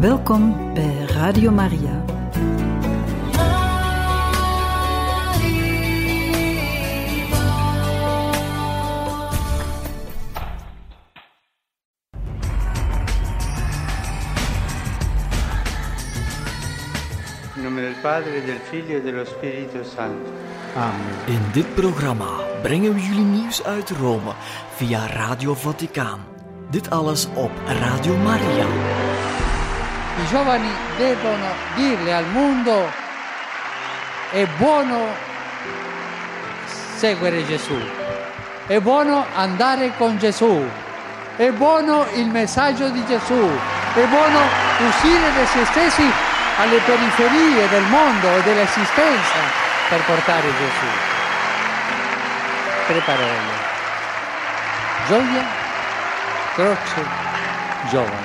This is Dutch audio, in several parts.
Welkom bij Radio Maria. In nome del Padre, del Figlio e dello Spirito Santo. Amen. In dit programma brengen we jullie nieuws uit Rome via Radio Vaticaan. Dit alles op Radio Maria. I giovani devono dirle al mondo: è buono seguire Gesù, è buono andare con Gesù, è buono il messaggio di Gesù, è buono uscire da se stessi alle periferie del mondo e dell'esistenza per portare Gesù. Tre parole: gioia, croce, giovani.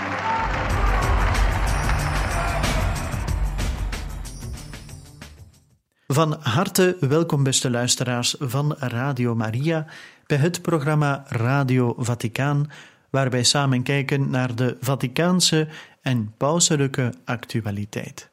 Van harte welkom, beste luisteraars van Radio Maria, bij het programma Radio Vaticaan, waar wij samen kijken naar de Vaticaanse en pauselijke actualiteit.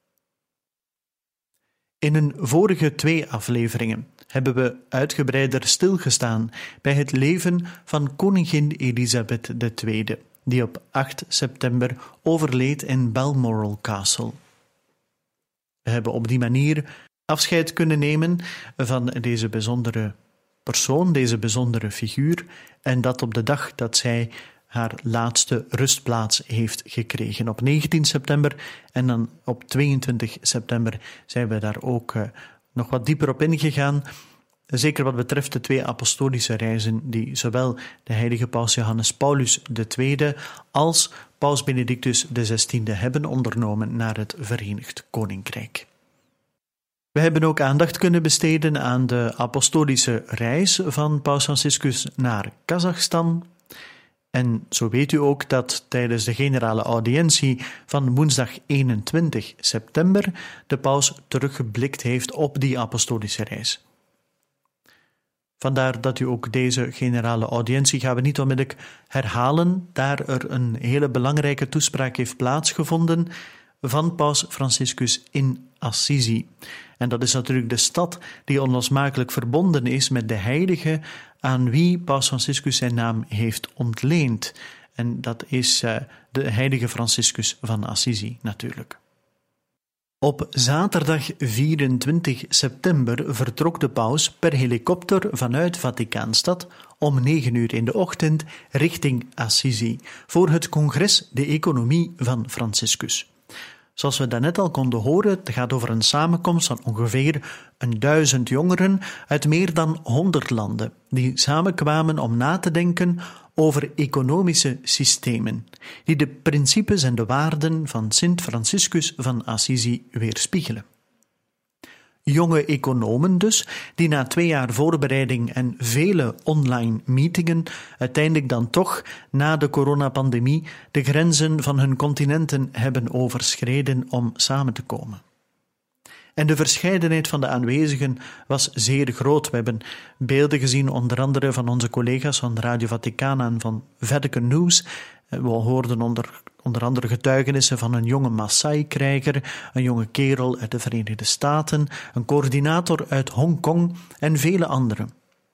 In een vorige 2 afleveringen hebben we uitgebreider stilgestaan bij het leven van koningin Elisabeth II, die op 8 september overleed in Balmoral Castle. We hebben op die manier afscheid kunnen nemen van deze bijzondere persoon, deze bijzondere figuur, en dat op de dag dat zij haar laatste rustplaats heeft gekregen. Op 19 september en dan op 22 september zijn we daar ook nog wat dieper op ingegaan. Zeker wat betreft de 2 apostolische reizen die zowel de heilige paus Johannes Paulus II als paus Benedictus XVI hebben ondernomen naar het Verenigd Koninkrijk. We hebben ook aandacht kunnen besteden aan de apostolische reis van paus Franciscus naar Kazachstan. En zo weet u ook dat tijdens de generale audiëntie van woensdag 21 september de paus teruggeblikt heeft op die apostolische reis. Vandaar dat u ook deze generale audiëntie gaan we niet onmiddellijk herhalen, daar er een hele belangrijke toespraak heeft plaatsgevonden van paus Franciscus in Assisi. En dat is natuurlijk de stad die onlosmakelijk verbonden is met de heilige aan wie paus Franciscus zijn naam heeft ontleend. En dat is de heilige Franciscus van Assisi natuurlijk. Op zaterdag 24 september vertrok de paus per helikopter vanuit Vaticaanstad om 9 uur in de ochtend richting Assisi voor het congres De Economie van Franciscus. Zoals we daarnet al konden horen, het gaat over een samenkomst van ongeveer 1000 jongeren uit meer dan 100 landen, die samenkwamen om na te denken over economische systemen, die de principes en de waarden van Sint Franciscus van Assisi weerspiegelen. Jonge economen dus, die na 2 jaar voorbereiding en vele online meetingen uiteindelijk dan toch, na de coronapandemie, de grenzen van hun continenten hebben overschreden om samen te komen. En de verscheidenheid van de aanwezigen was zeer groot. We hebben beelden gezien, onder andere van onze collega's van Radio Vaticaan en van Vatican News. We hoorden onder andere getuigenissen van een jonge Maasai-krijger, een jonge kerel uit de Verenigde Staten, een coördinator uit Hongkong en vele anderen.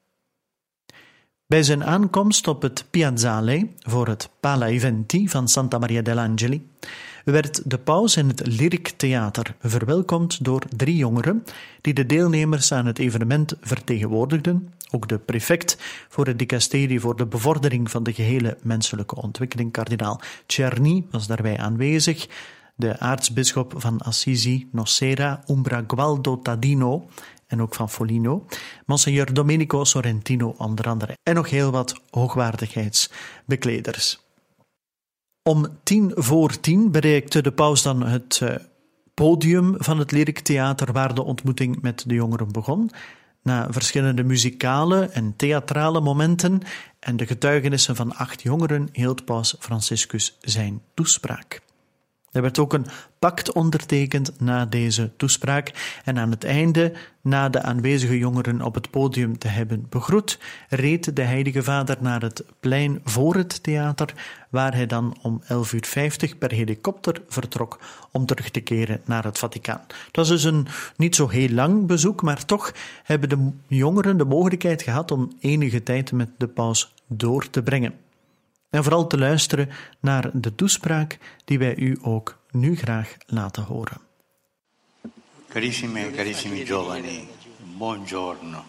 Bij zijn aankomst op het Piazzale voor het Pala Eventi van Santa Maria degli Angeli werd de paus in het Lyric Theater verwelkomd door 3 jongeren die de deelnemers aan het evenement vertegenwoordigden. Ook de prefect voor het dicasterie voor de bevordering van de gehele menselijke ontwikkeling, kardinaal Czerny, was daarbij aanwezig. De aartsbisschop van Assisi, Nocera, Umbra Gualdo Tadino en ook van Foligno, Monsignor Domenico Sorrentino onder andere, en nog heel wat hoogwaardigheidsbekleders. Om 10:10 bereikte de paus dan het podium van het Lyric Theater waar de ontmoeting met de jongeren begon. Na verschillende muzikale en theatrale momenten en de getuigenissen van 8 jongeren hield paus Franciscus zijn toespraak. Er werd ook een pact ondertekend na deze toespraak en aan het einde, na de aanwezige jongeren op het podium te hebben begroet, reed de Heilige Vader naar het plein voor het theater, waar hij dan om 11:50 per helikopter vertrok om terug te keren naar het Vaticaan. Het was dus een niet zo heel lang bezoek, maar toch hebben de jongeren de mogelijkheid gehad om enige tijd met de paus door te brengen. En vooral te luisteren naar de toespraak die wij u ook nu graag laten horen. Carissime e carissimi giovani, buongiorno.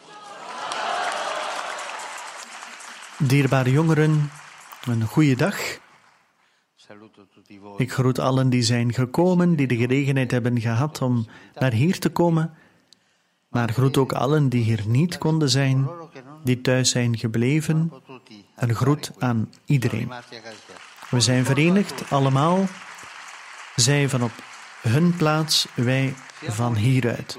Dierbare jongeren, een goede dag. Ik groet allen die zijn gekomen, die de gelegenheid hebben gehad om naar hier te komen. Maar groet ook allen die hier niet konden zijn, die thuis zijn gebleven. Een groet aan iedereen. We zijn verenigd, allemaal. Zij van op hun plaats, wij van hieruit.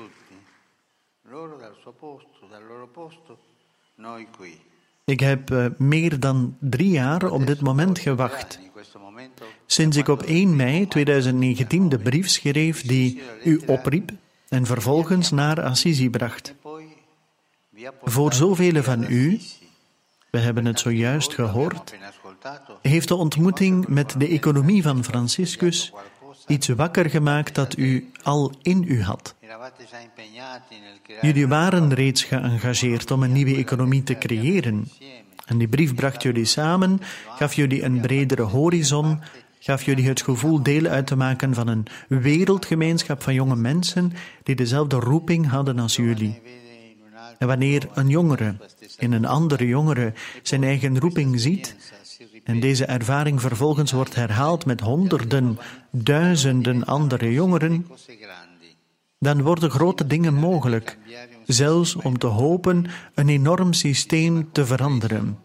Ik heb meer dan 3 jaar op dit moment gewacht. Sinds ik op 1 mei 2019 de brief schreef die u opriep en vervolgens naar Assisi bracht. Voor zoveel van u, we hebben het zojuist gehoord, heeft de ontmoeting met de economie van Franciscus iets wakker gemaakt dat u al in u had. Jullie waren reeds geëngageerd om een nieuwe economie te creëren. En die brief bracht jullie samen, gaf jullie een bredere horizon, gaf jullie het gevoel deel uit te maken van een wereldgemeenschap van jonge mensen die dezelfde roeping hadden als jullie. En wanneer een jongere in een andere jongere zijn eigen roeping ziet, en deze ervaring vervolgens wordt herhaald met honderden, duizenden andere jongeren, dan worden grote dingen mogelijk, zelfs om te hopen een enorm systeem te veranderen.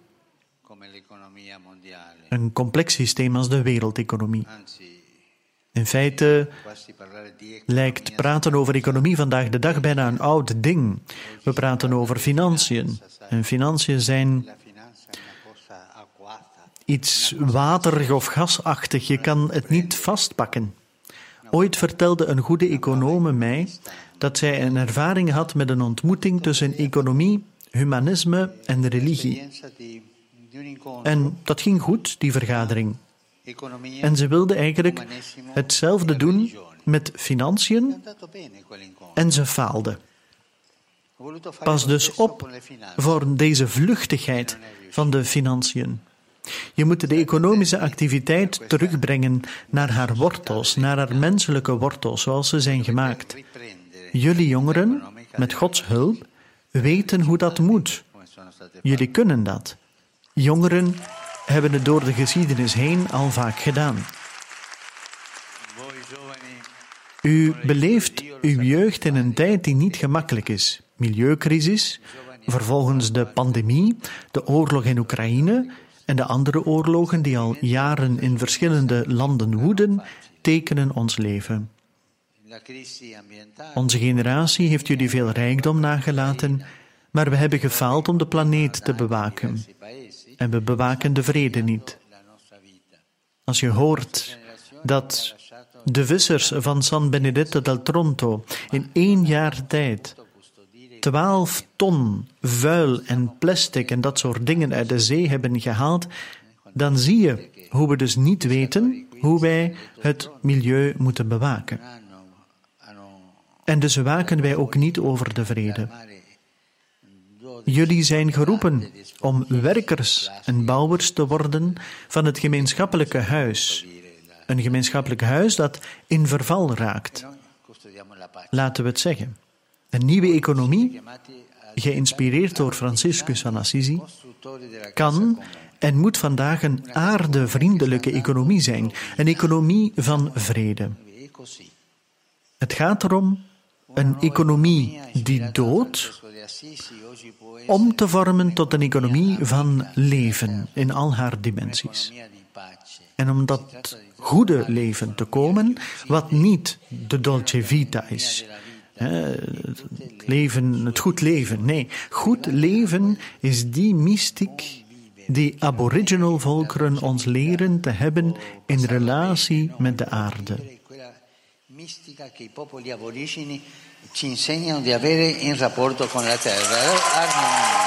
Een complex systeem als de wereldeconomie. In feite lijkt praten over economie vandaag de dag bijna een oud ding. We praten over financiën. En financiën zijn iets waterig of gasachtig. Je kan het niet vastpakken. Ooit vertelde een goede econoom mij dat zij een ervaring had met een ontmoeting tussen economie, humanisme en religie. En dat ging goed, die vergadering. En ze wilde eigenlijk hetzelfde doen met financiën en ze faalde. Pas dus op voor deze vluchtigheid van de financiën. Je moet de economische activiteit terugbrengen naar haar wortels, naar haar menselijke wortels, zoals ze zijn gemaakt. Jullie jongeren, met Gods hulp, weten hoe dat moet. Jullie kunnen dat. Jongeren hebben het door de geschiedenis heen al vaak gedaan. U beleeft uw jeugd in een tijd die niet gemakkelijk is. Milieucrisis, vervolgens de pandemie, de oorlog in Oekraïne en de andere oorlogen die al jaren in verschillende landen woeden, tekenen ons leven. Onze generatie heeft jullie veel rijkdom nagelaten, maar we hebben gefaald om de planeet te bewaken. En we bewaken de vrede niet. Als je hoort dat de vissers van San Benedetto del Tronto in 1 jaar tijd 12 ton vuil en plastic en dat soort dingen uit de zee hebben gehaald, dan zie je hoe we dus niet weten hoe wij het milieu moeten bewaken. En dus waken wij ook niet over de vrede. Jullie zijn geroepen om werkers en bouwers te worden van het gemeenschappelijke huis. Een gemeenschappelijk huis dat in verval raakt. Laten we het zeggen. Een nieuwe economie, geïnspireerd door Franciscus van Assisi, kan en moet vandaag een aardevriendelijke economie zijn. Een economie van vrede. Het gaat erom een economie die doodt, om te vormen tot een economie van leven in al haar dimensies. En om dat goede leven te komen, wat niet de dolce vita is. Het goed leven. Nee, goed leven is die mystiek die aboriginal volkeren ons leren te hebben in relatie met de aarde. Mistica che i popoli aborigeni ci insegnano di avere in rapporto con la terra. Armonia.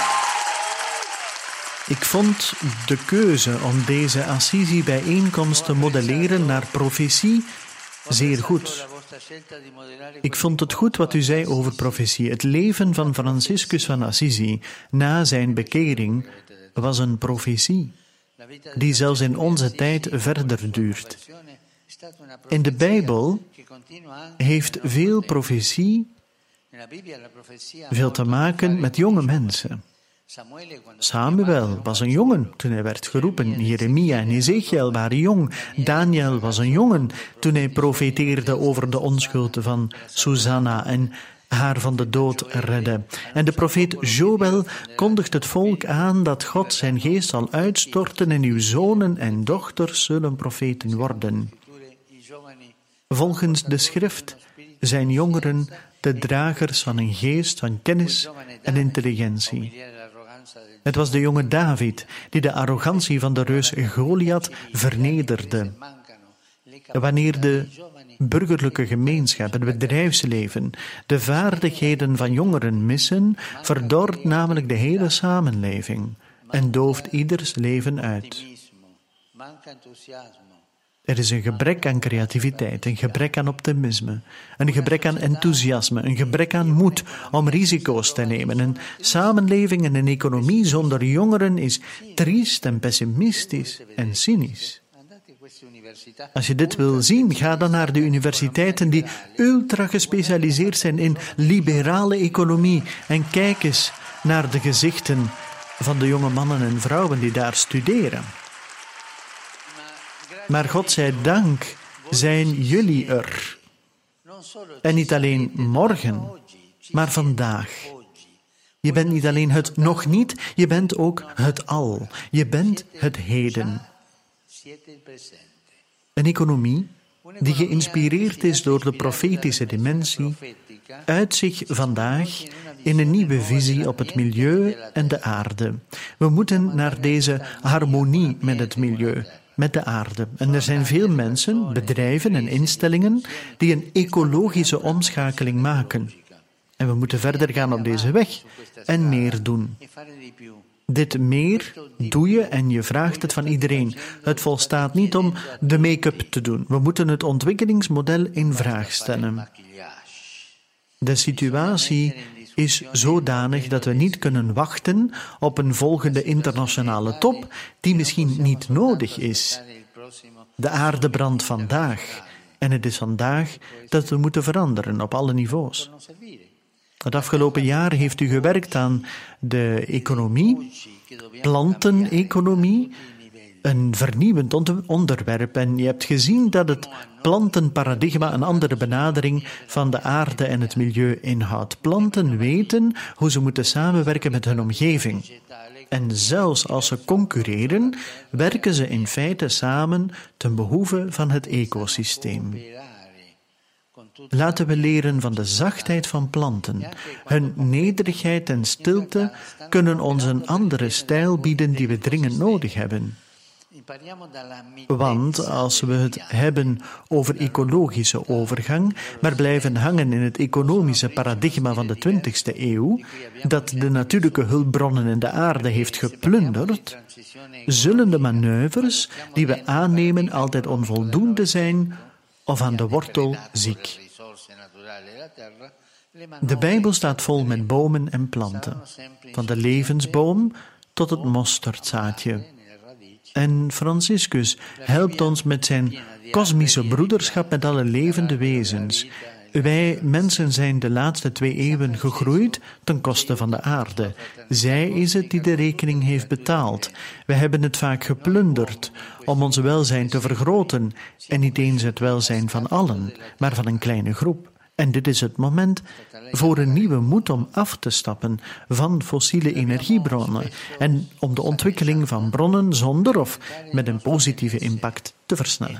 Ik vond de keuze om deze Assisi-bijeenkomst te modelleren naar profetie zeer goed. Ik vond het goed wat u zei over profetie. Het leven van Franciscus van Assisi na zijn bekering was een profetie die zelfs in onze tijd verder duurt. In de Bijbel heeft veel profetie veel te maken met jonge mensen. Samuel was een jongen toen hij werd geroepen. Jeremia en Ezekiel waren jong. Daniel was een jongen toen hij profeteerde over de onschuld van Susanna en haar van de dood redde. En de profeet Joël kondigt het volk aan dat God zijn geest zal uitstorten en uw zonen en dochters zullen profeten worden. Volgens de schrift zijn jongeren de dragers van een geest van kennis en intelligentie. Het was de jonge David die de arrogantie van de reus Goliath vernederde. Wanneer de burgerlijke gemeenschap, het bedrijfsleven, de vaardigheden van jongeren missen, verdort namelijk de hele samenleving en dooft ieders leven uit. Er is een gebrek aan creativiteit, een gebrek aan optimisme, een gebrek aan enthousiasme, een gebrek aan moed om risico's te nemen. Een samenleving en een economie zonder jongeren is triest en pessimistisch en cynisch. Als je dit wil zien, ga dan naar de universiteiten die ultra gespecialiseerd zijn in liberale economie en kijk eens naar de gezichten van de jonge mannen en vrouwen die daar studeren. Maar God zij dank zijn jullie er. En niet alleen morgen, maar vandaag. Je bent niet alleen het nog niet, je bent ook het al. Je bent het heden. Een economie die geïnspireerd is door de profetische dimensie, uit zich vandaag in een nieuwe visie op het milieu en de aarde. We moeten naar deze harmonie met het milieu, met de aarde. En er zijn veel mensen, bedrijven en instellingen die een ecologische omschakeling maken. En we moeten verder gaan op deze weg en meer doen. Dit meer doe je en je vraagt het van iedereen. Het volstaat niet om de make-up te doen. We moeten het ontwikkelingsmodel in vraag stellen. De situatie is zodanig dat we niet kunnen wachten op een volgende internationale top die misschien niet nodig is. De aarde brandt vandaag en het is vandaag dat we moeten veranderen op alle niveaus. Het afgelopen jaar heeft u gewerkt aan de economie, planteneconomie, een vernieuwend onderwerp. En je hebt gezien dat het plantenparadigma een andere benadering van de aarde en het milieu inhoudt. Planten weten hoe ze moeten samenwerken met hun omgeving. En zelfs als ze concurreren, werken ze in feite samen ten behoeve van het ecosysteem. Laten we leren van de zachtheid van planten. Hun nederigheid en stilte kunnen ons een andere stijl bieden die we dringend nodig hebben. Want als we het hebben over ecologische overgang, maar blijven hangen in het economische paradigma van de 20e eeuw, dat de natuurlijke hulpbronnen in de aarde heeft geplunderd, zullen de manoeuvres die we aannemen altijd onvoldoende zijn of aan de wortel ziek. De Bijbel staat vol met bomen en planten, van de levensboom tot het mosterdzaadje. En Franciscus helpt ons met zijn kosmische broederschap met alle levende wezens. Wij mensen zijn de laatste 2 eeuwen gegroeid ten koste van de aarde. Zij is het die de rekening heeft betaald. Wij hebben het vaak geplunderd om ons welzijn te vergroten en niet eens het welzijn van allen, maar van een kleine groep. En dit is het moment voor een nieuwe moed om af te stappen van fossiele energiebronnen en om de ontwikkeling van bronnen zonder of met een positieve impact te versnellen.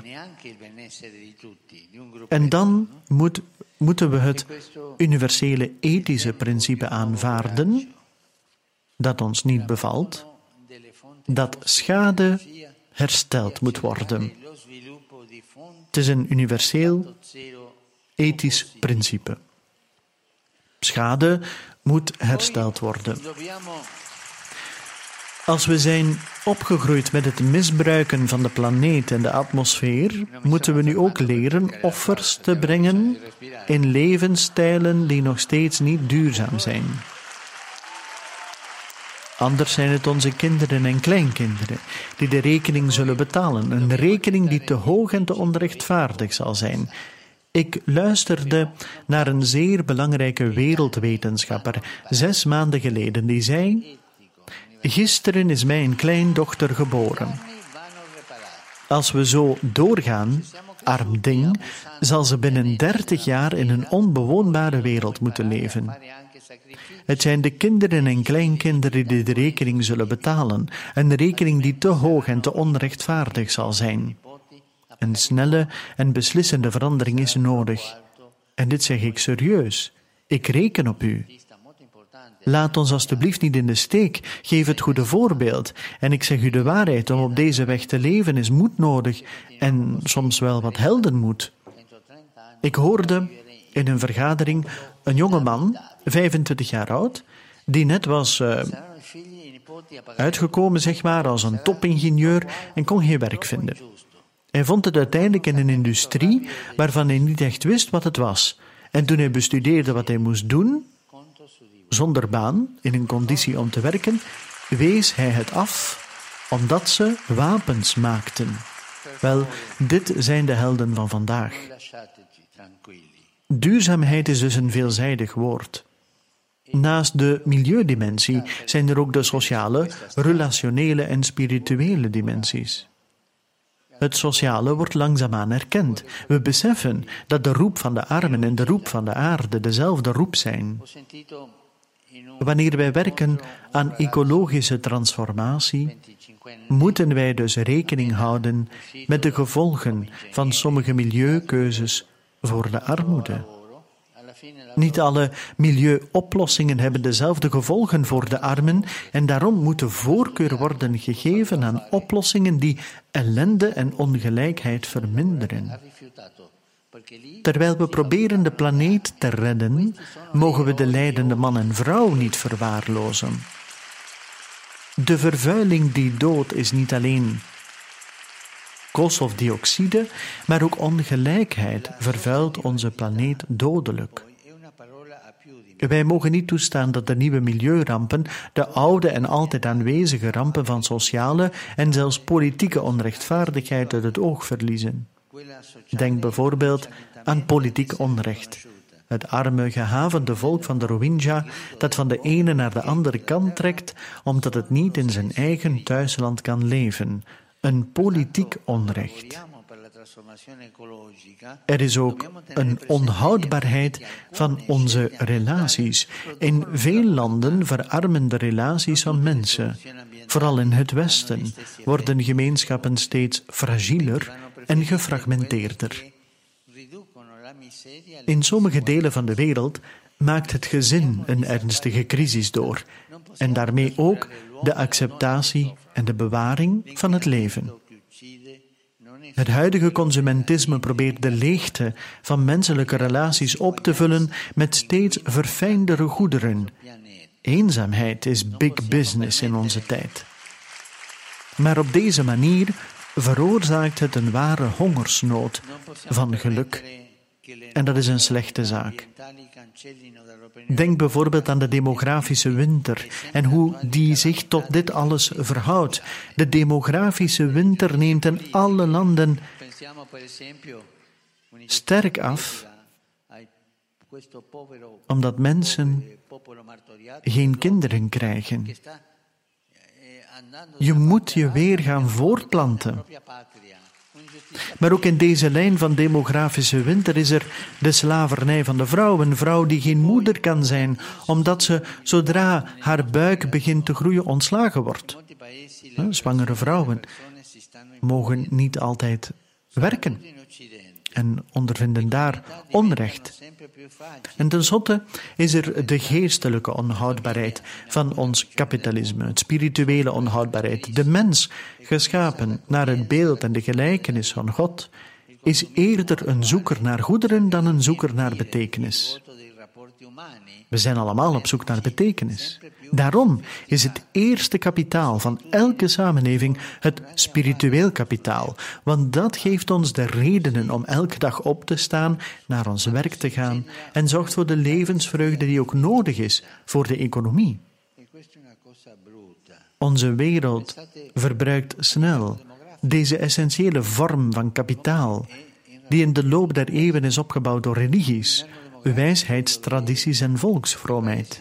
En dan moeten we het universele ethische principe aanvaarden dat ons niet bevalt, dat schade hersteld moet worden. Het is een universeel ethisch principe. Schade moet hersteld worden. Als we zijn opgegroeid met het misbruiken van de planeet en de atmosfeer, moeten we nu ook leren offers te brengen in levensstijlen die nog steeds niet duurzaam zijn. Anders zijn het onze kinderen en kleinkinderen die de rekening zullen betalen. Een rekening die te hoog en te onrechtvaardig zal zijn. Ik luisterde naar een zeer belangrijke wereldwetenschapper 6 maanden geleden die zei: gisteren is mij een kleindochter geboren. Als we zo doorgaan, arm ding, zal ze binnen 30 jaar in een onbewoonbare wereld moeten leven. Het zijn de kinderen en kleinkinderen die de rekening zullen betalen, een rekening die te hoog en te onrechtvaardig zal zijn. Een snelle en beslissende verandering is nodig. En dit zeg ik serieus. Ik reken op u. Laat ons alstublieft niet in de steek. Geef het goede voorbeeld. En ik zeg u de waarheid, om op deze weg te leven is moed nodig en soms wel wat heldenmoed. Ik hoorde in een vergadering een jonge man, 25 jaar oud, die net was uitgekomen, zeg maar, als een topingenieur en kon geen werk vinden. Hij vond het uiteindelijk in een industrie waarvan hij niet echt wist wat het was. En toen hij bestudeerde wat hij moest doen, zonder baan, in een conditie om te werken, wees hij het af omdat ze wapens maakten. Wel, dit zijn de helden van vandaag. Duurzaamheid is dus een veelzijdig woord. Naast de milieudimensie zijn er ook de sociale, relationele en spirituele dimensies. Het sociale wordt langzaamaan erkend. We beseffen dat de roep van de armen en de roep van de aarde dezelfde roep zijn. Wanneer wij werken aan ecologische transformatie, moeten wij dus rekening houden met de gevolgen van sommige milieukeuzes voor de armoede. Niet alle milieuoplossingen hebben dezelfde gevolgen voor de armen en daarom moet de voorkeur worden gegeven aan oplossingen die ellende en ongelijkheid verminderen. Terwijl we proberen de planeet te redden, mogen we de lijdende man en vrouw niet verwaarlozen. De vervuiling die doodt is niet alleen koolstofdioxide, maar ook ongelijkheid vervuilt onze planeet dodelijk. Wij mogen niet toestaan dat de nieuwe milieurampen de oude en altijd aanwezige rampen van sociale en zelfs politieke onrechtvaardigheid uit het oog verliezen. Denk bijvoorbeeld aan politiek onrecht. Het arme, gehavende volk van de Rohingya dat van de ene naar de andere kant trekt omdat het niet in zijn eigen thuisland kan leven. Een politiek onrecht. Er is ook een onhoudbaarheid van onze relaties. In veel landen verarmen de relaties van mensen. Vooral in het Westen worden gemeenschappen steeds fragieler en gefragmenteerder. In sommige delen van de wereld maakt het gezin een ernstige crisis door en daarmee ook de acceptatie en de bewaring van het leven. Het huidige consumentisme probeert de leegte van menselijke relaties op te vullen met steeds verfijndere goederen. Eenzaamheid is big business in onze tijd. Maar op deze manier veroorzaakt het een ware hongersnood van geluk. En dat is een slechte zaak. Denk bijvoorbeeld aan de demografische winter en hoe die zich tot dit alles verhoudt. De demografische winter neemt in alle landen sterk af, omdat mensen geen kinderen krijgen. Je moet je weer gaan voortplanten. Maar ook in deze lijn van demografische winter is er de slavernij van de vrouw. Een vrouw die geen moeder kan zijn, omdat ze, zodra haar buik begint te groeien, ontslagen wordt. Zwangere vrouwen mogen niet altijd werken en ondervinden daar onrecht. En tenslotte is er de geestelijke onhoudbaarheid van ons kapitalisme, het spirituele onhoudbaarheid. De mens, geschapen naar het beeld en de gelijkenis van God, is eerder een zoeker naar goederen dan een zoeker naar betekenis. We zijn allemaal op zoek naar betekenis. Daarom is het eerste kapitaal van elke samenleving het spiritueel kapitaal, want dat geeft ons de redenen om elke dag op te staan, naar ons werk te gaan en zorgt voor de levensvreugde die ook nodig is voor de economie. Onze wereld verbruikt snel deze essentiële vorm van kapitaal, die in de loop der eeuwen is opgebouwd door religies, wijsheidstradities en volksvroomheid.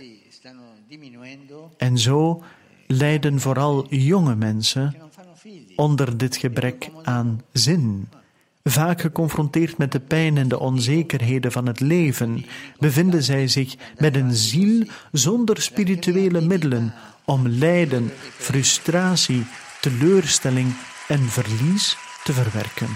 En zo lijden vooral jonge mensen onder dit gebrek aan zin. Vaak geconfronteerd met de pijn en de onzekerheden van het leven, bevinden zij zich met een ziel zonder spirituele middelen om lijden, frustratie, teleurstelling en verlies te verwerken.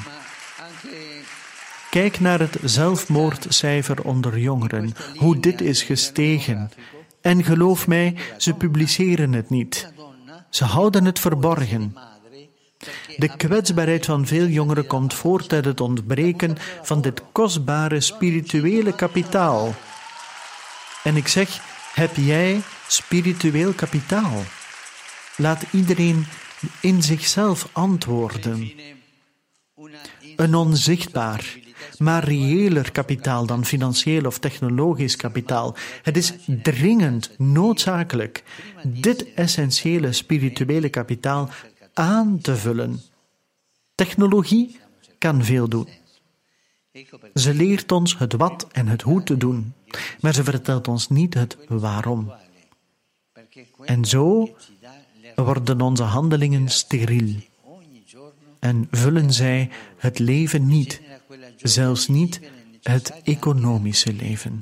Kijk naar het zelfmoordcijfer onder jongeren, hoe dit is gestegen. En geloof mij, ze publiceren het niet. Ze houden het verborgen. De kwetsbaarheid van veel jongeren komt voort uit het ontbreken van dit kostbare spirituele kapitaal. En ik zeg, heb jij spiritueel kapitaal? Laat iedereen in zichzelf antwoorden. Een onzichtbaar, maar reëler kapitaal dan financieel of technologisch kapitaal. Het is dringend noodzakelijk dit essentiële spirituele kapitaal aan te vullen. Technologie kan veel doen. Ze leert ons het wat en het hoe te doen, maar ze vertelt ons niet het waarom. En zo worden onze handelingen steriel en vullen zij het leven niet, zelfs niet het economische leven.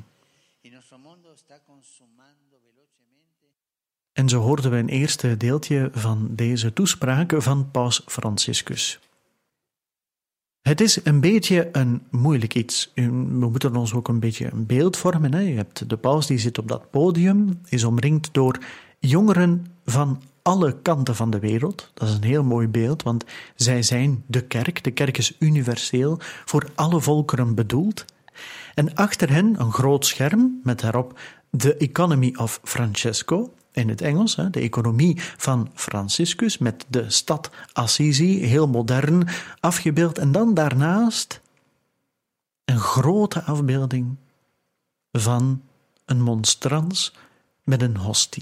En zo hoorden we een eerste deeltje van deze toespraak van Paus Franciscus. Het is een beetje een moeilijk iets. We moeten ons ook een beetje een beeld vormen. Hè. Je hebt de paus die zit op dat podium, is omringd door jongeren van alle kanten van de wereld. Dat is een heel mooi beeld, want zij zijn de kerk. De kerk is universeel, voor alle volkeren bedoeld. En achter hen een groot scherm met daarop The Economy of Francesco, in het Engels, de economie van Franciscus, met de stad Assisi, heel modern, afgebeeld. En dan daarnaast een grote afbeelding van een monstrans met een hostie.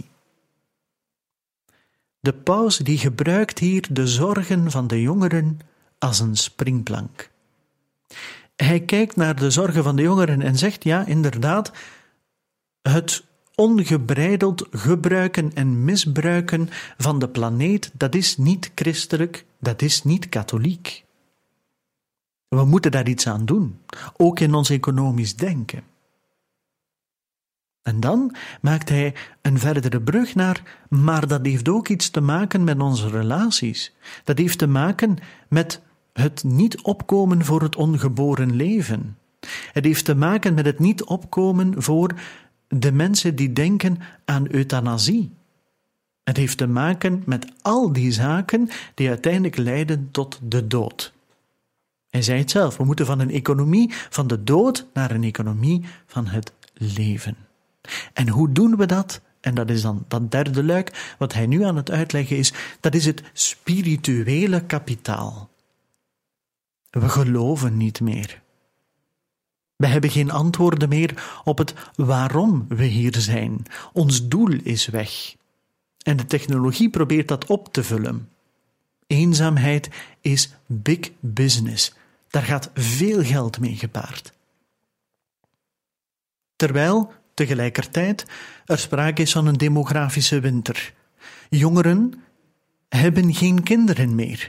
De paus die gebruikt hier de zorgen van de jongeren als een springplank. Hij kijkt naar de zorgen van de jongeren en zegt, ja, inderdaad, het ongebreideld gebruiken en misbruiken van de planeet, dat is niet christelijk, dat is niet katholiek. We moeten daar iets aan doen, ook in ons economisch denken. En dan maakt hij een verdere brug naar, maar dat heeft ook iets te maken met onze relaties. Dat heeft te maken met het niet opkomen voor het ongeboren leven. Het heeft te maken met het niet opkomen voor de mensen die denken aan euthanasie. Het heeft te maken met al die zaken die uiteindelijk leiden tot de dood. Hij zei het zelf, we moeten van een economie van de dood naar een economie van het leven. En hoe doen we dat? En dat is dan dat derde luik, wat hij nu aan het uitleggen is, dat is het spirituele kapitaal. We geloven niet meer. We hebben geen antwoorden meer op het waarom we hier zijn. Ons doel is weg. En de technologie probeert dat op te vullen. Eenzaamheid is big business. Daar gaat veel geld mee gepaard. Terwijl tegelijkertijd er sprake is van een demografische winter. Jongeren hebben geen kinderen meer.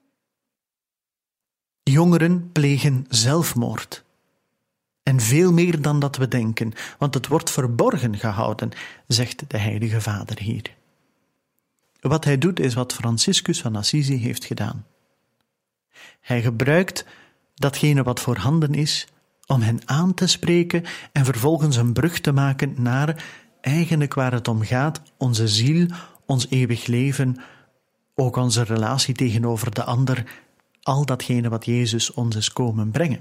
Jongeren plegen zelfmoord. En veel meer dan dat we denken, want het wordt verborgen gehouden, zegt de Heilige Vader hier. Wat hij doet is wat Franciscus van Assisi heeft gedaan. Hij gebruikt datgene wat voorhanden is, om hen aan te spreken en vervolgens een brug te maken naar eigenlijk waar het om gaat, onze ziel, ons eeuwig leven, ook onze relatie tegenover de ander, al datgene wat Jezus ons is komen brengen.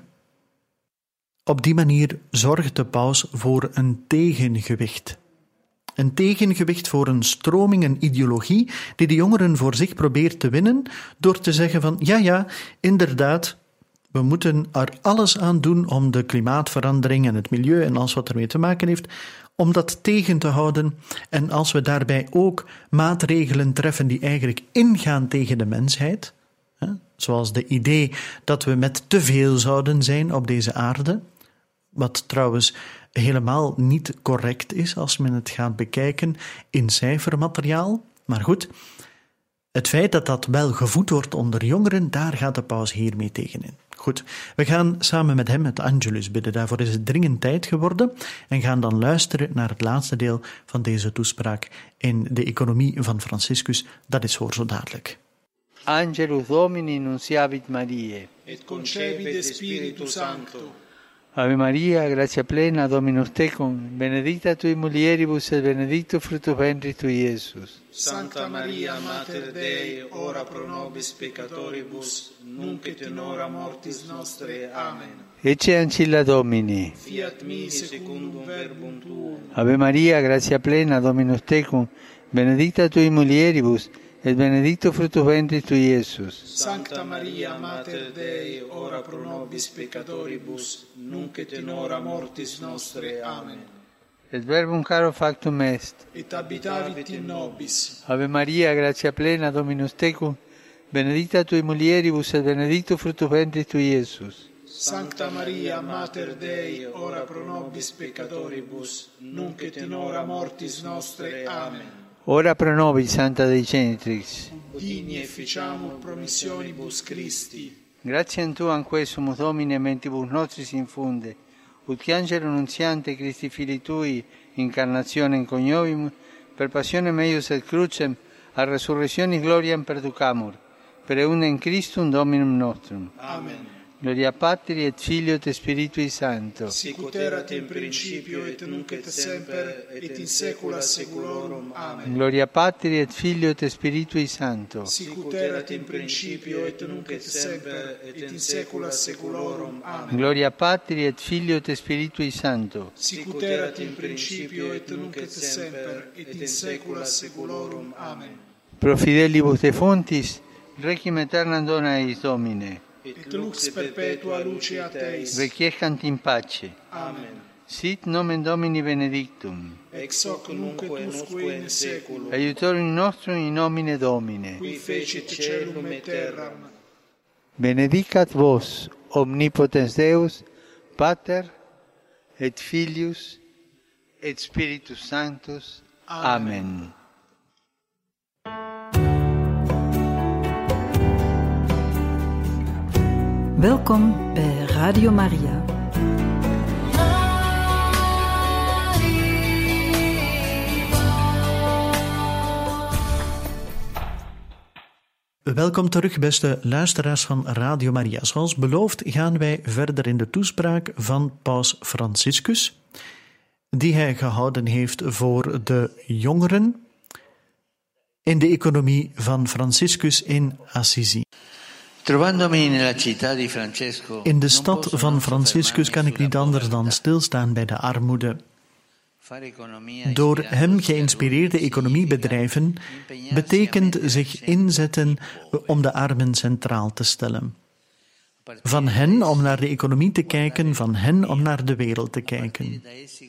Op die manier zorgt de paus voor een tegengewicht. Een tegengewicht voor een stroming, een ideologie, die de jongeren voor zich probeert te winnen, door te zeggen van, ja, inderdaad, we moeten er alles aan doen om de klimaatverandering en het milieu en alles wat ermee te maken heeft, om dat tegen te houden. En als we daarbij ook maatregelen treffen die eigenlijk ingaan tegen de mensheid, zoals de idee dat we met te veel zouden zijn op deze aarde, wat trouwens helemaal niet correct is als men het gaat bekijken in cijfermateriaal. Maar goed, het feit dat dat wel gevoed wordt onder jongeren, daar gaat de paus hiermee tegenin. Goed, we gaan samen met hem het Angelus bidden. Daarvoor is het dringend tijd geworden en gaan dan luisteren naar het laatste deel van deze toespraak in de economie van Franciscus. Dat is voor zo dadelijk. Angelus Domini nunciavit Mariae. Et concepit Spiritus Sancto. Ave Maria, gratia plena, Dominus tecum, benedicta tui mulieribus et benedictus fructus ventris tui, Iesus. Sancta Maria, Mater Dei, ora pro nobis peccatoribus, nunc et in hora mortis nostre. Amen. Ecce ancilla Domini. Fiat mi secundum verbum tuum. Ave Maria, gratia plena, Dominus tecum, benedicta tui mulieribus, et benedictus fructus ventris tui, Iesus. Sancta Maria, Mater Dei, ora pro nobis peccatoribus, nunc et in hora mortis nostre. Amen. Et verbum caro factum est. Et habitavit in nobis. Ave Maria, gratia plena, Dominus tecum, benedicta tui mulieribus, et benedictus fructus ventris tui, Iesus. Sancta Maria, Mater Dei, ora pro nobis peccatoribus, nunc et in hora mortis nostre. Amen. Ora pro nobis, Santa Dei Genitrix. Digni efficiamur promissionibus Christi. Gratiam Tuam quesumus Domine mentibus nostris infunde, ut angelo nuntiante Christi Filii Tui, incarnationem coniovimus, per passionem eius et crucem, a resurrectionis gloriam perducamur, per eundem Christum Dominum nostrum. Amen. Gloria Patri et Filio et Spiritui Sancto. Sicut erat in principio et nunc et semper et in saecula saeculorum. Amen. Gloria Patri et Filio et Spiritui Sancto. Sicut erat in principio et nunc et semper et in saecula saeculorum. Amen. Gloria Patri et Filio et Spiritui Sancto. Sicut erat in principio et nunc et semper et in saecula saeculorum. Amen. Pro fidelibus defuntis, requiem aeternam dona eis Domine. Et lux perpetua luceat eis. Requiescant in pace. Amen. Sit nomen Domini benedictum. Ex hoc nunc et usque in saeculum. Aiutorium nostrum in nomine Domine. Qui fecit caelum et terram. Benedicat vos, omnipotens Deus, Pater, et Filius, et Spiritus Sanctus. Amen. Welkom bij Radio Maria. Welkom terug, beste luisteraars van Radio Maria. Zoals beloofd gaan wij verder in de toespraak van Paus Franciscus, die hij gehouden heeft voor de jongeren in de economie van Franciscus in Assisi. In de stad van Franciscus kan ik niet anders dan stilstaan bij de armoede. Door hem geïnspireerde economiebedrijven betekent zich inzetten om de armen centraal te stellen. Van hen om naar de economie te kijken, van hen om naar de wereld te kijken.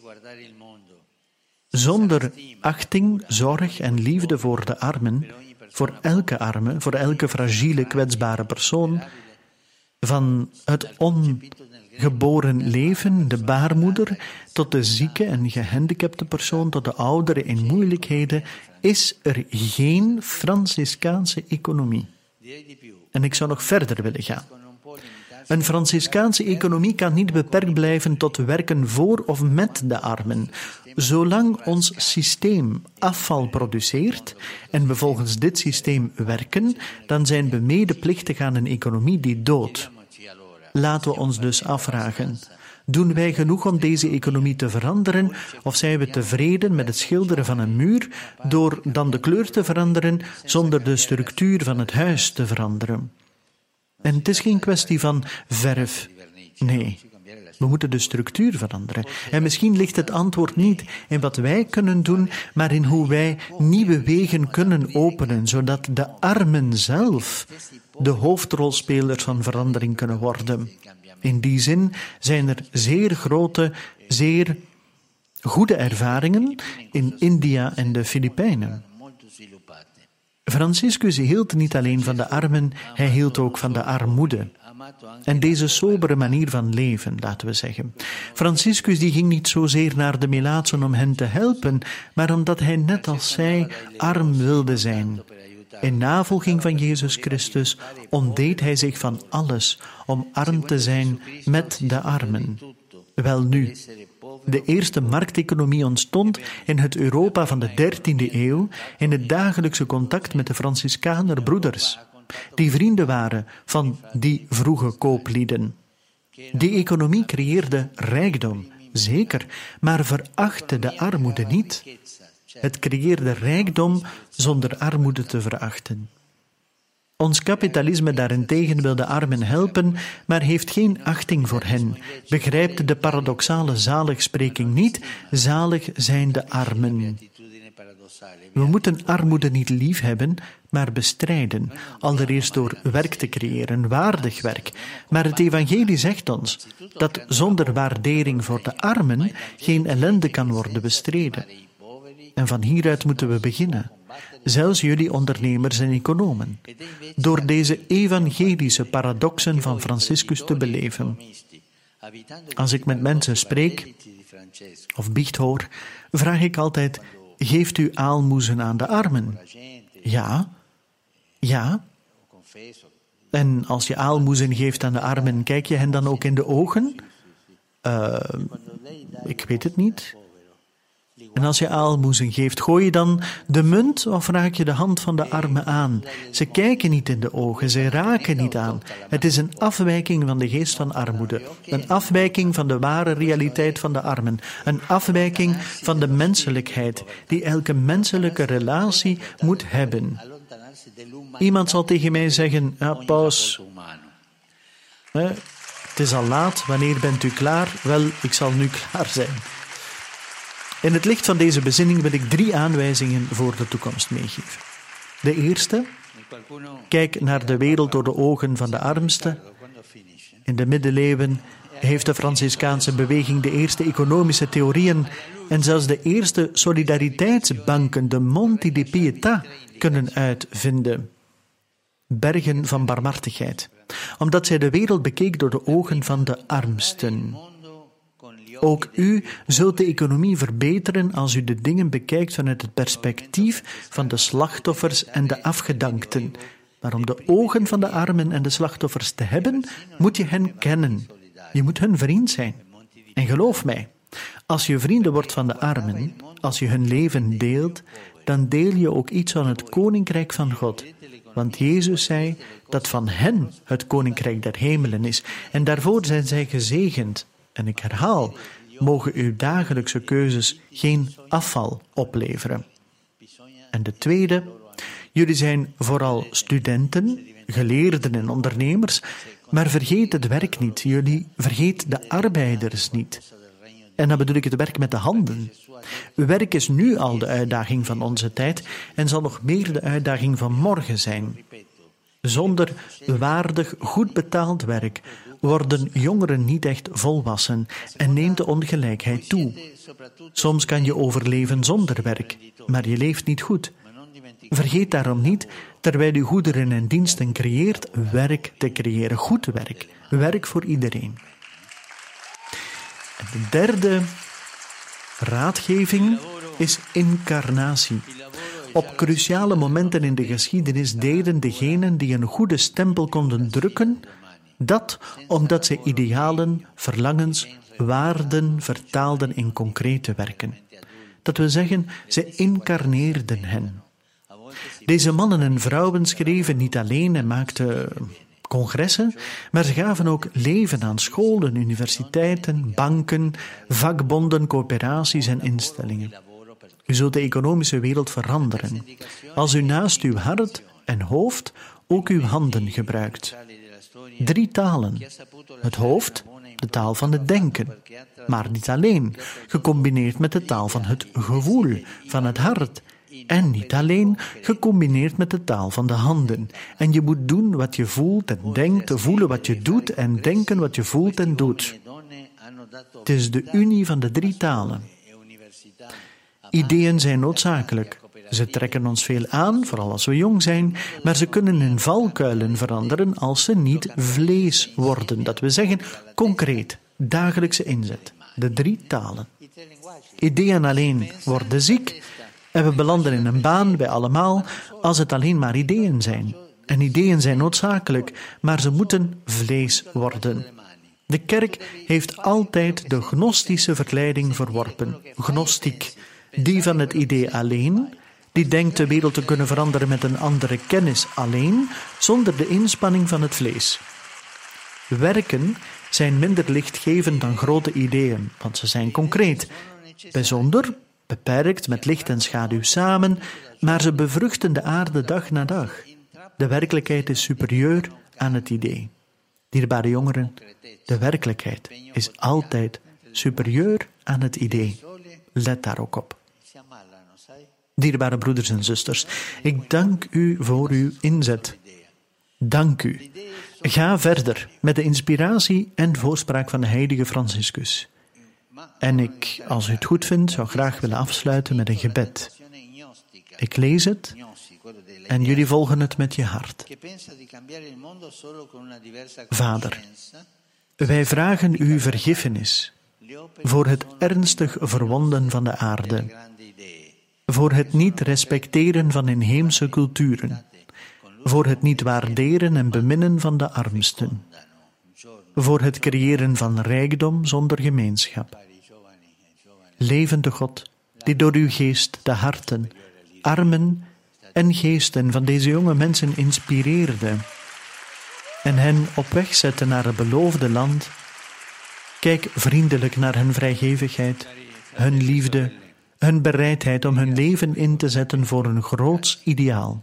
Zonder achting, zorg en liefde voor de armen, voor elke arme, voor elke fragiele, kwetsbare persoon, van het ongeboren leven, de baarmoeder, tot de zieke en gehandicapte persoon, tot de ouderen in moeilijkheden, is er geen Franciscaanse economie. En ik zou nog verder willen gaan. Een Franciscaanse economie kan niet beperkt blijven tot werken voor of met de armen. Zolang ons systeem afval produceert en we volgens dit systeem werken, dan zijn we medeplichtig aan een economie die doodt. Laten we ons dus afvragen: doen wij genoeg om deze economie te veranderen, of zijn we tevreden met het schilderen van een muur door dan de kleur te veranderen zonder de structuur van het huis te veranderen? En het is geen kwestie van verf. Nee, we moeten de structuur veranderen. En misschien ligt het antwoord niet in wat wij kunnen doen, maar in hoe wij nieuwe wegen kunnen openen, zodat de armen zelf de hoofdrolspelers van verandering kunnen worden. In die zin zijn er zeer grote, zeer goede ervaringen in India en de Filipijnen. Franciscus hield niet alleen van de armen, hij hield ook van de armoede. En deze sobere manier van leven, laten we zeggen. Franciscus die ging niet zozeer naar de melaatsen om hen te helpen, maar omdat hij net als zij arm wilde zijn. In navolging van Jezus Christus ontdeed hij zich van alles om arm te zijn met de armen. Welnu, de eerste markteconomie ontstond in het Europa van de 13e eeuw in het dagelijkse contact met de Franciscaner broeders, die vrienden waren van die vroege kooplieden. Die economie creëerde rijkdom, zeker, maar verachtte de armoede niet. Het creëerde rijkdom zonder armoede te verachten. Ons kapitalisme daarentegen wil de armen helpen, maar heeft geen achting voor hen, begrijpt de paradoxale zaligspreking niet: zalig zijn de armen. We moeten armoede niet liefhebben, maar bestrijden, allereerst door werk te creëren, waardig werk. Maar het evangelie zegt ons dat zonder waardering voor de armen geen ellende kan worden bestreden. En van hieruit moeten we beginnen, zelfs jullie ondernemers en economen, door deze evangelische paradoxen van Franciscus te beleven. Als ik met mensen spreek of biecht hoor, vraag ik altijd: geeft u aalmoezen aan de armen? Ja. Ja. En als je aalmoezen geeft aan de armen, kijk je hen dan ook in de ogen? Ik weet het niet. En als je aalmoezen geeft, gooi je dan de munt of raak je de hand van de armen aan? Ze kijken niet in de ogen, ze raken niet aan. Het is een afwijking van de geest van armoede. Een afwijking van de ware realiteit van de armen. Een afwijking van de menselijkheid die elke menselijke relatie moet hebben. Iemand zal tegen mij zeggen: ja, paus, het is al laat, wanneer bent u klaar? Wel, ik zal nu klaar zijn. In het licht van deze bezinning wil ik 3 aanwijzingen voor de toekomst meegeven. De eerste: kijk naar de wereld door de ogen van de armsten. In de middeleeuwen heeft de Franciscaanse beweging de eerste economische theorieën en zelfs de eerste solidariteitsbanken, de Monti di Pietà, kunnen uitvinden. Bergen van barmhartigheid, omdat zij de wereld bekeek door de ogen van de armsten. Ook u zult de economie verbeteren als u de dingen bekijkt vanuit het perspectief van de slachtoffers en de afgedankten. Maar om de ogen van de armen en de slachtoffers te hebben, moet je hen kennen. Je moet hun vriend zijn. En geloof mij, als je vrienden wordt van de armen, als je hun leven deelt, dan deel je ook iets van het koninkrijk van God. Want Jezus zei dat van hen het koninkrijk der hemelen is. En daarvoor zijn zij gezegend. En ik herhaal, mogen uw dagelijkse keuzes geen afval opleveren. En de tweede: jullie zijn vooral studenten, geleerden en ondernemers, maar vergeet het werk niet. Jullie vergeet de arbeiders niet. En dan bedoel ik het werk met de handen. Werk is nu al de uitdaging van onze tijd en zal nog meer de uitdaging van morgen zijn. Zonder waardig, goed betaald werk worden jongeren niet echt volwassen en neemt de ongelijkheid toe. Soms kan je overleven zonder werk, maar je leeft niet goed. Vergeet daarom niet, terwijl u goederen en diensten creëert, werk te creëren. Goed werk. Werk voor iedereen. En de derde raadgeving is incarnatie. Op cruciale momenten in de geschiedenis deden degenen die een goede stempel konden drukken, dat omdat zij idealen, verlangens, waarden vertaalden in concrete werken. Dat wil zeggen, ze incarneerden hen. Deze mannen en vrouwen schreven niet alleen en maakten congressen, maar ze gaven ook leven aan scholen, universiteiten, banken, vakbonden, coöperaties en instellingen. U zult de economische wereld veranderen als u naast uw hart en hoofd ook uw handen gebruikt. 3 talen. Het hoofd, de taal van het denken, maar niet alleen, gecombineerd met de taal van het gevoel, van het hart. En niet alleen, gecombineerd met de taal van de handen. En je moet doen wat je voelt en denkt, voelen wat je doet en denken wat je voelt en doet. Het is de unie van de 3 talen. Ideeën zijn noodzakelijk. Ze trekken ons veel aan, vooral als we jong zijn, maar ze kunnen in valkuilen veranderen als ze niet vlees worden. Dat we zeggen, concreet, dagelijkse inzet. De 3 talen. Ideeën alleen worden ziek en we belanden in een baan, wij allemaal, als het alleen maar ideeën zijn. En ideeën zijn noodzakelijk, maar ze moeten vlees worden. De kerk heeft altijd de gnostische verleiding verworpen, gnostiek, die van het idee alleen, die denkt de wereld te kunnen veranderen met een andere kennis alleen, zonder de inspanning van het vlees. Werken zijn minder lichtgevend dan grote ideeën, want ze zijn concreet, bijzonder, beperkt met licht en schaduw samen, maar ze bevruchten de aarde dag na dag. De werkelijkheid is superieur aan het idee. Dierbare jongeren, de werkelijkheid is altijd superieur aan het idee. Let daar ook op. Dierbare broeders en zusters, ik dank u voor uw inzet. Dank u. Ga verder met de inspiratie en voorspraak van de heilige Franciscus. En ik, als u het goed vindt, zou graag willen afsluiten met een gebed. Ik lees het en jullie volgen het met je hart. Vader, wij vragen u vergiffenis voor het ernstig verwonden van de aarde, voor het niet respecteren van inheemse culturen, voor het niet waarderen en beminnen van de armsten, voor het creëren van rijkdom zonder gemeenschap. Levende God, die door uw geest de harten, armen en geesten van deze jonge mensen inspireerde en hen op weg zette naar het beloofde land, kijk vriendelijk naar hun vrijgevigheid, hun liefde, hun bereidheid om hun leven in te zetten voor een groots ideaal.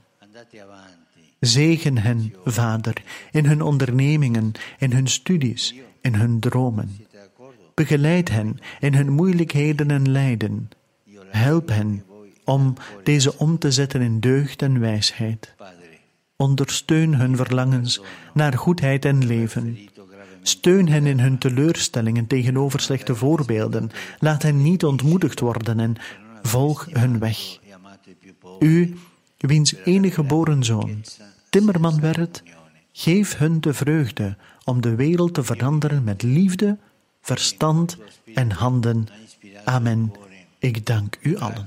Zegen hen, Vader, in hun ondernemingen, in hun studies, in hun dromen. Begeleid hen in hun moeilijkheden en lijden. Help hen om deze om te zetten in deugd en wijsheid. Ondersteun hun verlangens naar goedheid en leven. Steun hen in hun teleurstellingen tegenover slechte voorbeelden. Laat hen niet ontmoedigd worden en volg hun weg. U, wiens enige geboren zoon, timmerman werd, geef hun de vreugde om de wereld te veranderen met liefde, verstand en handen. Amen. Ik dank u allen.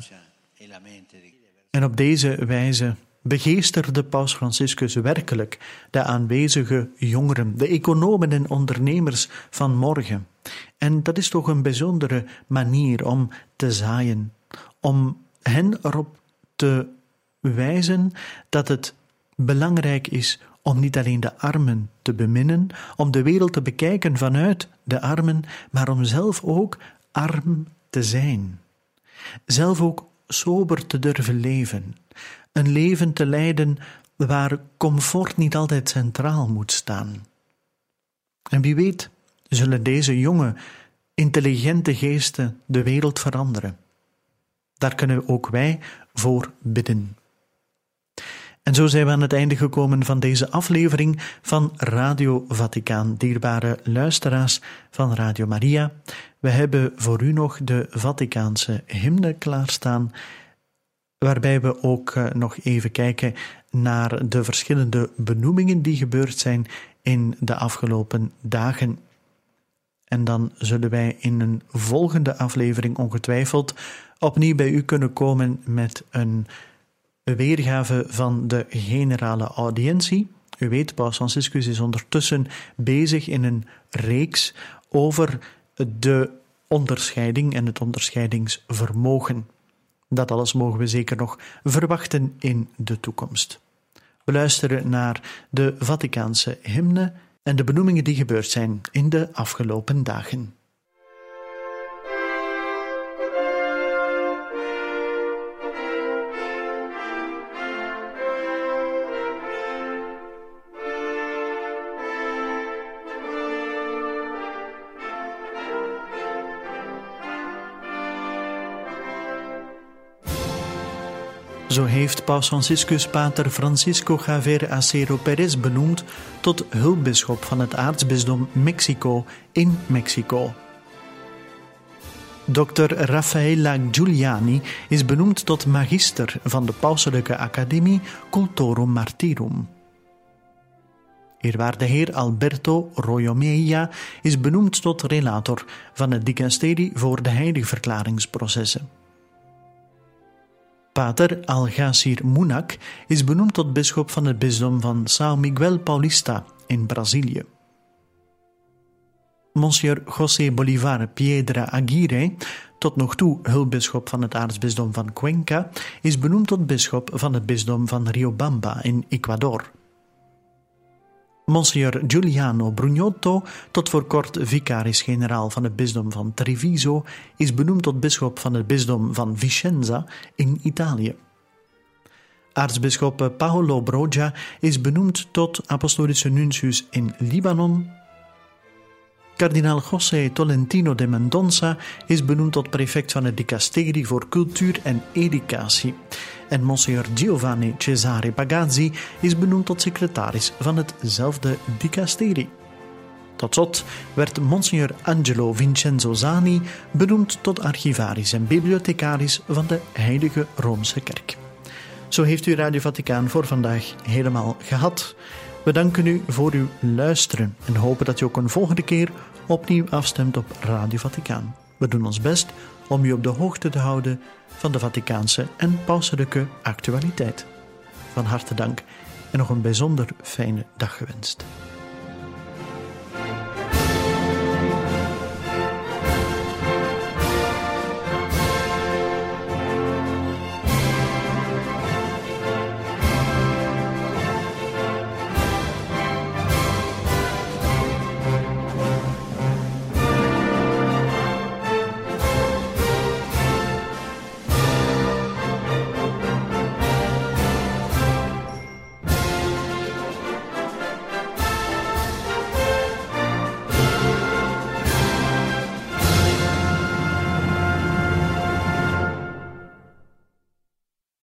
En op deze wijze begeesterde Paus Franciscus werkelijk de aanwezige jongeren, de economen en ondernemers van morgen. En dat is toch een bijzondere manier om te zaaien, om hen erop te wijzen dat het belangrijk is om niet alleen de armen te beminnen, om de wereld te bekijken vanuit de armen, maar om zelf ook arm te zijn. Zelf ook sober te durven leven. Een leven te leiden waar comfort niet altijd centraal moet staan. En wie weet zullen deze jonge, intelligente geesten de wereld veranderen. Daar kunnen ook wij voor bidden. En zo zijn we aan het einde gekomen van deze aflevering van Radio Vaticaan. Dierbare luisteraars van Radio Maria, we hebben voor u nog de Vaticaanse hymne klaarstaan, waarbij we ook nog even kijken naar de verschillende benoemingen die gebeurd zijn in de afgelopen dagen. En dan zullen wij in een volgende aflevering ongetwijfeld opnieuw bij u kunnen komen met een weergave van de generale audiëntie. U weet, Paus Franciscus is ondertussen bezig in een reeks over de onderscheiding en het onderscheidingsvermogen. Dat alles mogen we zeker nog verwachten in de toekomst. We luisteren naar de Vaticaanse hymne en de benoemingen die gebeurd zijn in de afgelopen dagen. Zo heeft Paus Franciscus pater Francisco Javier Acero Perez benoemd tot hulpbisschop van het aartsbisdom Mexico in Mexico. Dr. Raffaella Giuliani is benoemd tot magister van de Pauselijke Academie Cultorum Martyrum. Eerwaarde heer Alberto Royomeia is benoemd tot relator van het dicasterie voor de heiligverklaringsprocessen. Pater Algacir Munak is benoemd tot bisschop van het bisdom van São Miguel Paulista in Brazilië. Monsieur José Bolivar Piedra Aguirre, tot nog toe hulpbisschop van het aartsbisdom van Cuenca, is benoemd tot bisschop van het bisdom van Riobamba in Ecuador. Monsieur Giuliano Brugnotto, tot voor kort vicaris-generaal van het bisdom van Treviso, is benoemd tot bisschop van het bisdom van Vicenza in Italië. Aartsbisschop Paolo Brogia is benoemd tot apostolische nuntius in Libanon. Kardinaal José Tolentino de Mendonça is benoemd tot prefect van het dicasterie voor cultuur en educatie. En Monsignor Giovanni Cesare Pagazzi is benoemd tot secretaris van hetzelfde dicasterie. Tot slot werd Monsignor Angelo Vincenzo Zani benoemd tot archivaris en bibliothecaris van de Heilige Roomse Kerk. Zo heeft u Radio Vaticaan voor vandaag helemaal gehad. We danken u voor uw luisteren en hopen dat u ook een volgende keer opnieuw afstemt op Radio Vaticaan. We doen ons best om u op de hoogte te houden van de Vaticaanse en pauselijke actualiteit. Van harte dank en nog een bijzonder fijne dag gewenst.